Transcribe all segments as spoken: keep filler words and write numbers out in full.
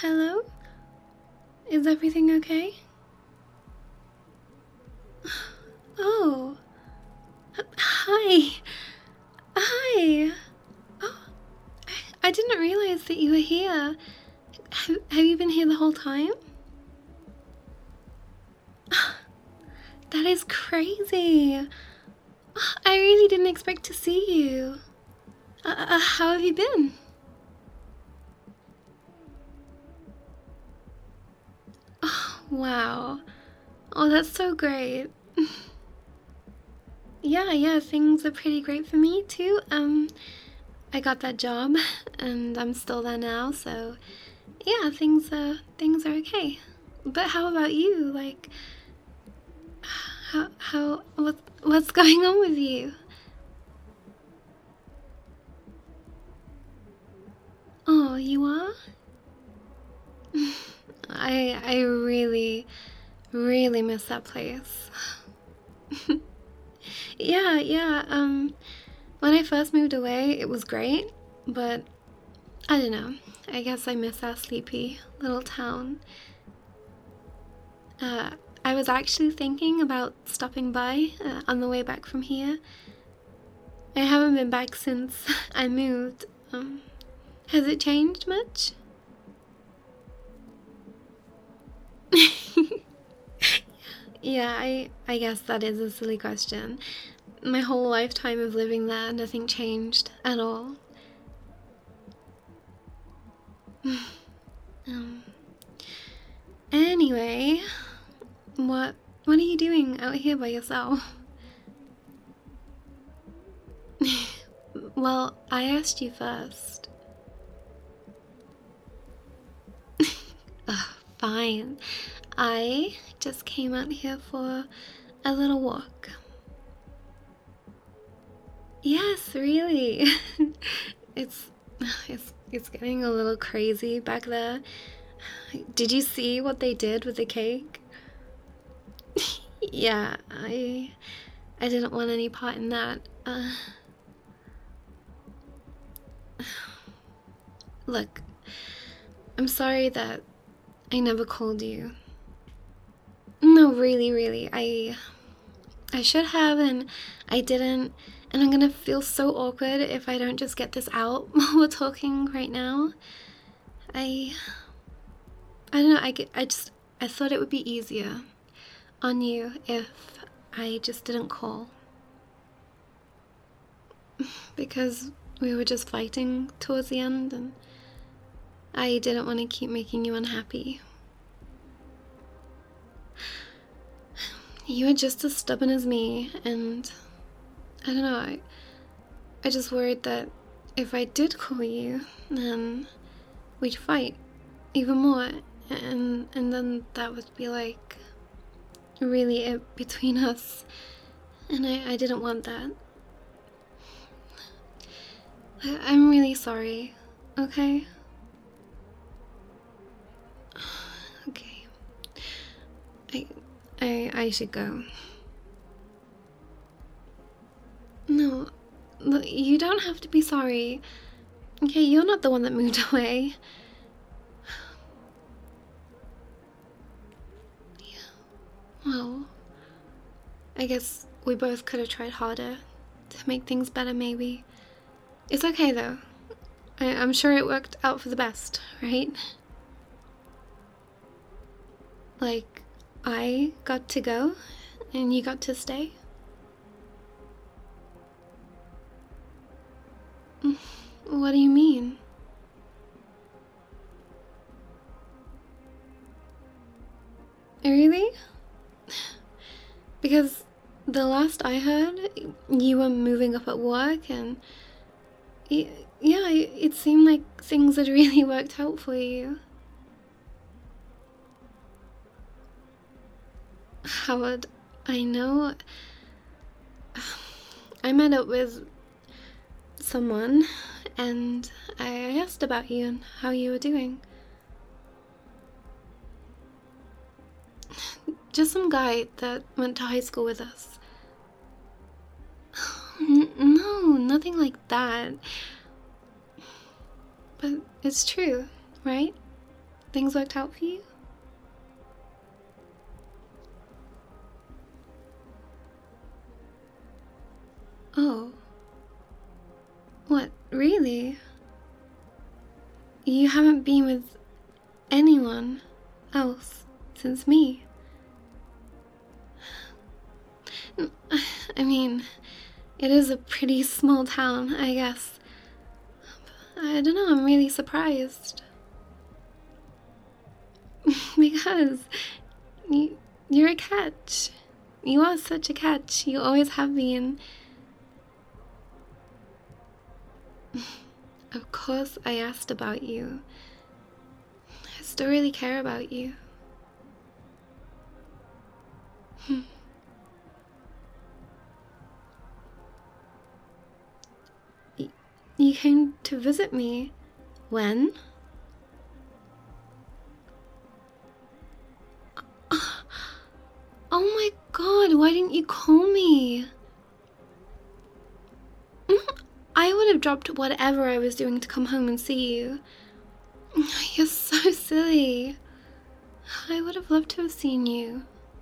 Hello? Is everything okay? Oh. Hi. Hi. Oh, I, I didn't realize that you were here. Have, have you been here the whole time? That is crazy. I really didn't expect to see you. Uh, uh, how have you been? Oh, wow. Oh, that's so great. Yeah, yeah, things are pretty great for me too. Um, I got that job, and I'm still there now, so yeah, things uh things are okay. But how about you? Like, how how what what's going on with you? Oh, you are? I I really really miss that place. Yeah, yeah. Um, when I first moved away, it was great, but I don't know. I guess I miss our sleepy little town. Uh, I was actually thinking about stopping by uh, on the way back from here. I haven't been back since I moved. Um, has it changed much? Yeah, I I guess that is a silly question. My whole lifetime of living there, nothing changed at all. Um, anyway, what what are you doing out here by yourself? Well, I asked you first. Ugh, fine. I just came out here for a little walk. Yes, really. it's it's it's getting a little crazy back there. Did you see what they did with the cake? Yeah, I I didn't want any part in that. Uh, look, I'm sorry that I never called you. No, really, really. I I should have and I didn't. And I'm gonna feel so awkward if I don't just get this out while we're talking right now. I I don't know. I get, I just I thought it would be easier on you if I just didn't call because we were just fighting towards the end and I didn't want to keep making you unhappy. You were just as stubborn as me, and I don't know, I, I just worried that if I did call you, then we'd fight even more, and and then that would be like really it between us, and I, I didn't want that. I, I'm really sorry, okay? Okay. I, I, I should go. No, look, you don't have to be sorry. Okay, you're not the one that moved away. Well, I guess we both could have tried harder to make things better, maybe. It's okay though. I, I'm sure it worked out for the best, right? Like, I got to go and you got to stay. What do you mean? Really? Because the last I heard, you were moving up at work and y- yeah, it it seemed like things had really worked out for you. Howard, I know I met up with someone and I asked about you and how you were doing. Just some guy that went to high school with us. N- no, nothing like that. But it's true, right? things worked out for you? Oh. What, really? You haven't been with anyone else since me? I mean, it is a pretty small town, I guess. I don't know, I'm really surprised. Because you, you're a catch. You are such a catch. You always have been. Of course I asked about you. I still really care about you. Y- You came to visit me. When? Oh my god, why didn't you call me? I would have dropped whatever I was doing to come home and see you. You're so silly. I would have loved to have seen you.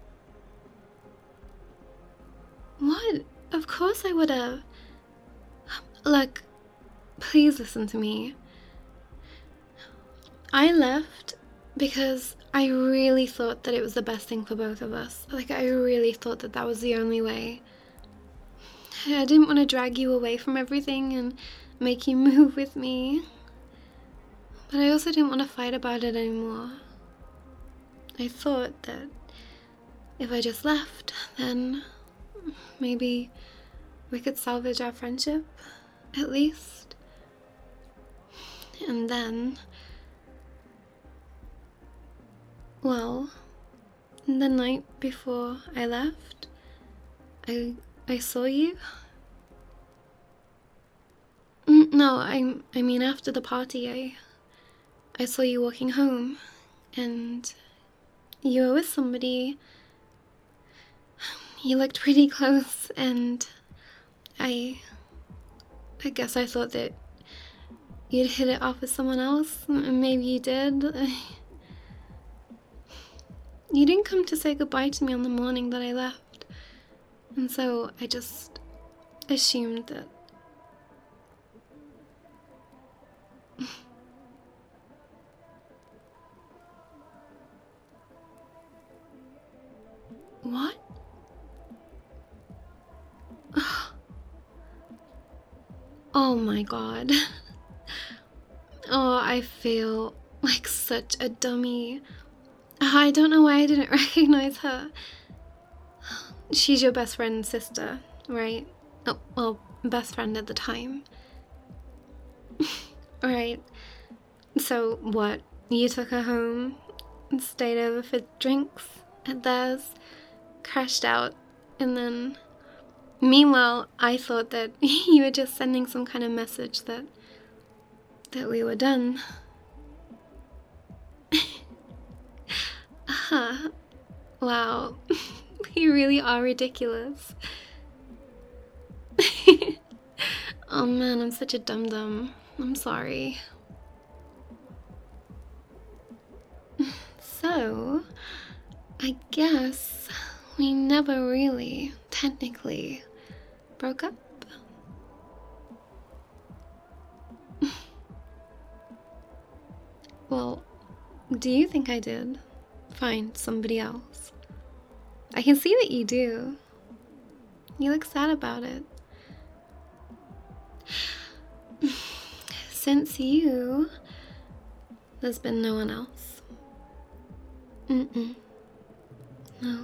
What? Of course I would have. Look, please listen to me. I left because I really thought that it was the best thing for both of us. Like, I really thought that that was the only way. I didn't want to drag you away from everything and make you move with me. But I also didn't want to fight about it anymore. I thought that if I just left, then maybe we could salvage our friendship, at least. And then, well, the night before I left, I I saw you. Mm, No, I I mean after the party, I I saw you walking home, and you were with somebody. You looked pretty close, and I I guess I thought that you'd hit it off with someone else. M- Maybe you did. You didn't come to say goodbye to me on the morning that I left, and so I just assumed that. What? Oh my god. Oh, I feel like such a dummy. I don't know why I didn't recognize her. She's your best friend's sister, right? Oh, well, best friend at the time. Right. So, what? You took her home and stayed over for drinks at theirs, crashed out, and then. Meanwhile, I thought that you were just sending some kind of message that. that we were done. Huh. Wow. You really are ridiculous. Oh man, I'm such a dum dum. I'm sorry. So, I guess we never really, technically, broke up. Well, do you think I did find somebody else? I can see that you do. You look sad about it. Since you, there's been no one else. Mm-mm. No.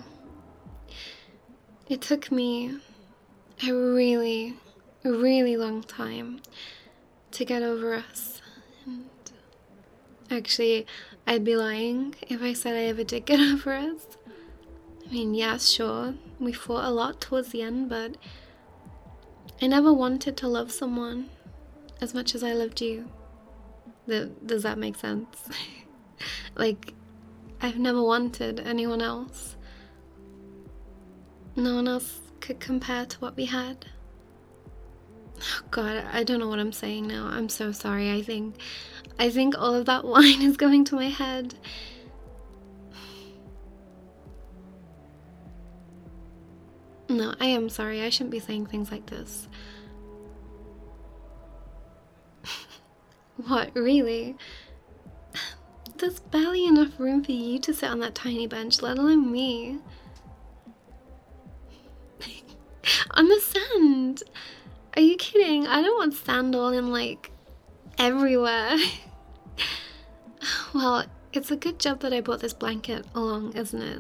It took me a really, really long time to get over us. And actually, I'd be lying if I said I ever did get over us. I mean, yeah, sure, we fought a lot towards the end, but I never wanted to love someone as much as I loved you. Th- Does that make sense? Like, I've never wanted anyone else. No one else could compare to what we had. Oh God, I don't know what I'm saying now. I'm so sorry. I think I think all of that wine is going to my head. No, I am sorry. I shouldn't be saying things like this. What, really? There's barely enough room for you to sit on that tiny bench, let alone me. On the sand! Are you kidding? I don't want sand all in, like, everywhere. Well, it's a good job that I brought this blanket along, isn't it?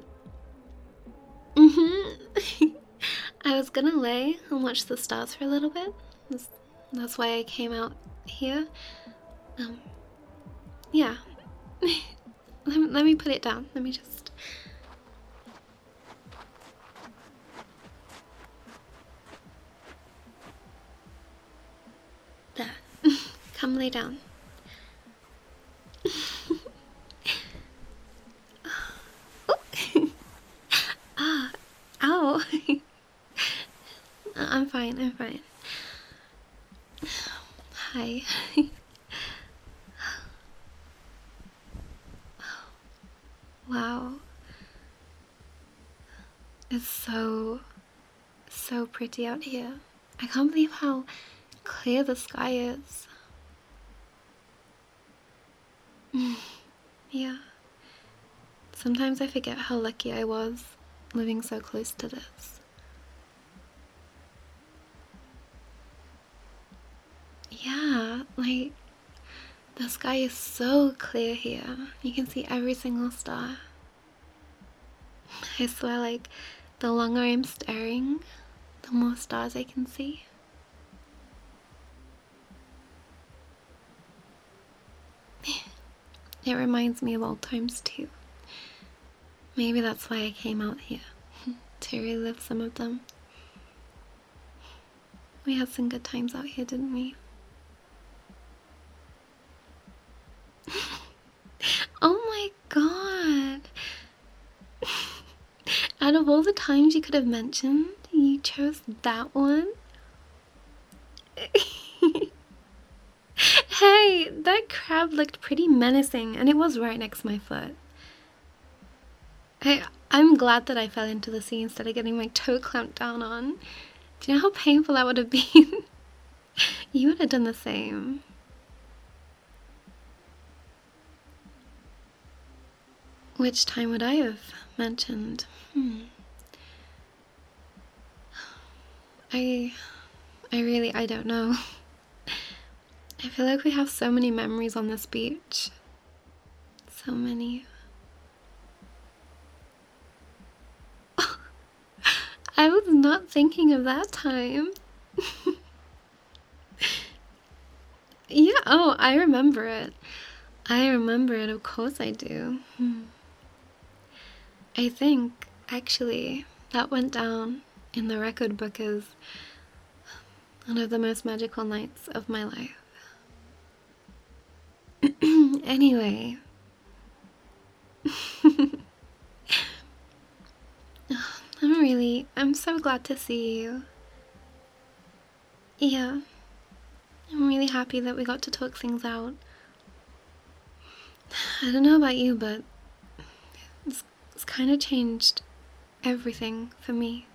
Mm-hmm. I was gonna lay and watch the stars for a little bit. That's, that's why I came out here. Um, yeah. let, me, let me put it down. Let me just... There. Come lay down. Ah, ow. I'm fine, I'm fine. Hi. Wow. It's so, so pretty out here. I can't believe how clear the sky is. Yeah. Sometimes I forget how lucky I was living so close to this. Yeah, like, the sky is so clear here. You can see every single star. I swear, like, the longer I'm staring, the more stars I can see. It reminds me of old times too. Maybe that's why I came out here, to relive some of them. We had some good times out here, didn't we? Oh my god! Out of all the times you could have mentioned, you chose that one? Hey, that crab looked pretty menacing, and it was right next to my foot. Hey, I'm glad that I fell into the sea instead of getting my toe clamped down on. Do you know how painful that would have been? You would have done the same. Which time would I have mentioned? Hmm. I... I really, I don't know. I feel like we have so many memories on this beach. So many. I was not thinking of that time. Yeah, oh, I remember it. I remember it, of course I do. Hmm. I think, actually, that went down in the record book as one of the most magical nights of my life. Anyway. I'm really, I'm so glad to see you. Yeah. I'm really happy that we got to talk things out. I don't know about you, but it's, it's kind of changed everything for me.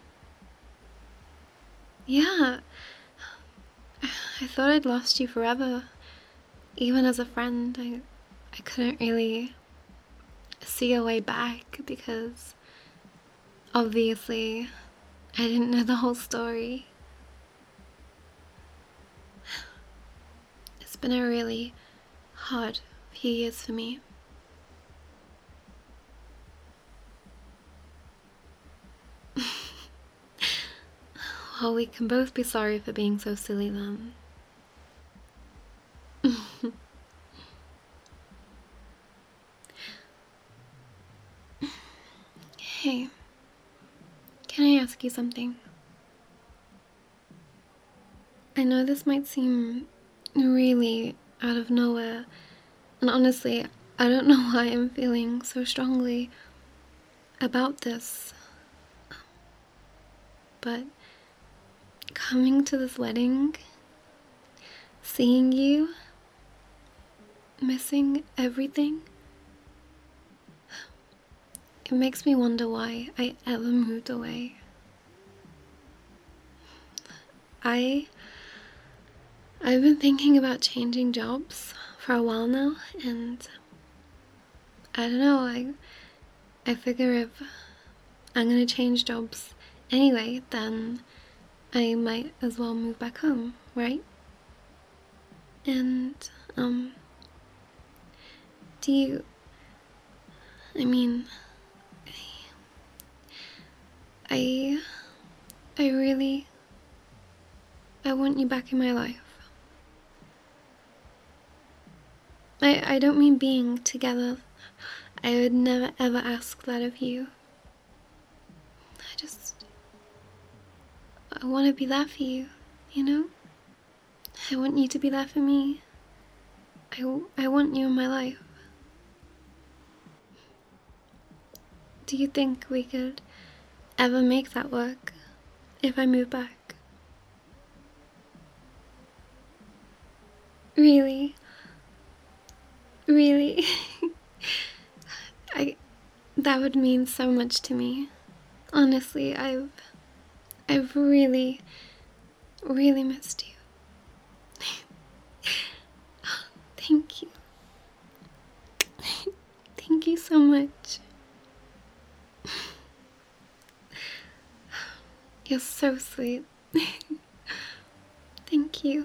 Yeah. I thought I'd lost you forever. Even as a friend, I, I couldn't really see a way back because obviously I didn't know the whole story. It's been a really hard few years for me. Well, we can both be sorry for being so silly then. Hey, can I ask you something? I know this might seem really out of nowhere, and honestly, I don't know why I'm feeling so strongly about this, but coming to this wedding, seeing you, missing everything. It makes me wonder why I ever moved away. I I've been thinking about changing jobs for a while now, and I don't know, I I figure if I'm gonna change jobs anyway, then I might as well move back home, right? And um do you I mean I I really I want you back in my life. I I don't mean being together. I would never ever ask that of you. I just I want to be there for you, you know? I want you to be there for me. I, I want you in my life. Do you think we could ever make that work if I move back? Really? Really? I that would mean so much to me. Honestly, I've I've really really missed you. Thank you. Thank you so much. You're so sweet. Thank you.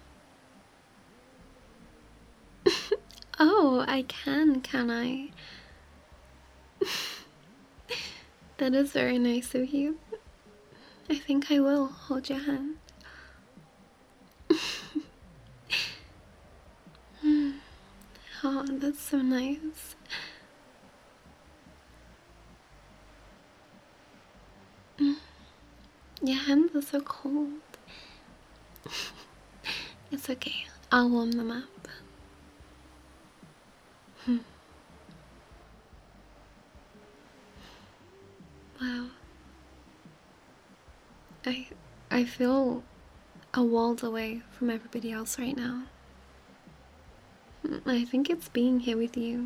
Oh, I can, can I? That is very nice of you. I think I will hold your hand. Oh, that's so nice. Your hands are so cold. It's okay, I'll warm them up. Hmm. Wow. I I feel a world away from everybody else right now. I think it's being here with you.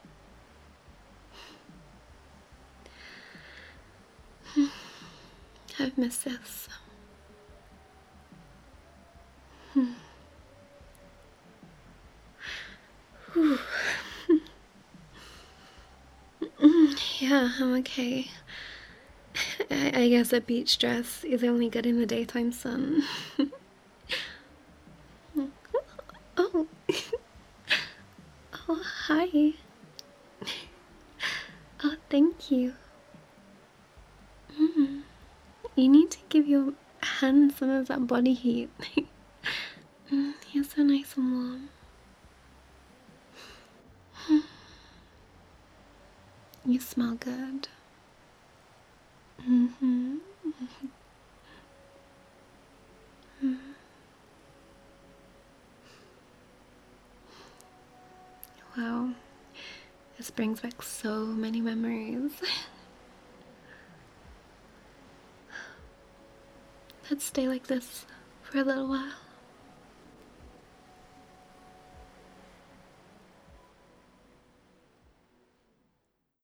I've missed this. Yeah, I'm okay. I, I guess a beach dress is only good in the daytime sun. Oh. Oh, hi. Oh, thank you. Mm. You need to give your hands some of that body heat. Mm, you're so nice and warm. You smell good. Mm-hmm. Mm-hmm. Wow. This brings back so many memories. Let's stay like this for a little while.